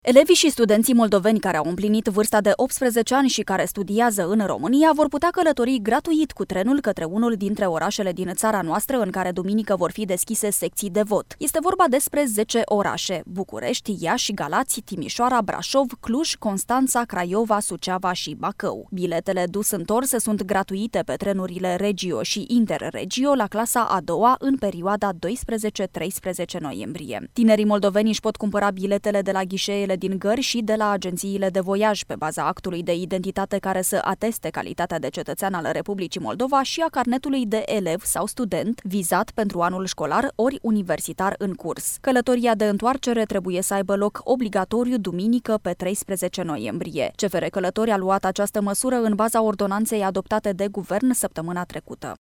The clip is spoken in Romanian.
Elevii și studenții moldoveni care au împlinit vârsta de 18 ani și care studiază în România vor putea călători gratuit cu trenul către unul dintre orașele din țara noastră în care duminică vor fi deschise secții de vot. Este vorba despre 10 orașe: București, Iași, Galați, Timișoara, Brașov, Cluj, Constanța, Craiova, Suceava și Bacău. Biletele dus-întors sunt gratuite pe trenurile Regio și Interregio la clasa a doua în perioada 12-13 noiembrie. Tinerii moldoveni își pot cumpăra biletele de la ghișeele din gări și de la agențiile de voiaj pe baza actului de identitate care să ateste calitatea de cetățean al Republicii Moldova și a carnetului de elev sau student vizat pentru anul școlar ori universitar în curs. Călătoria de întoarcere trebuie să aibă loc obligatoriu duminică pe 13 noiembrie. CFR Călători a luat această măsură în baza ordonanței adoptate de guvern săptămâna trecută.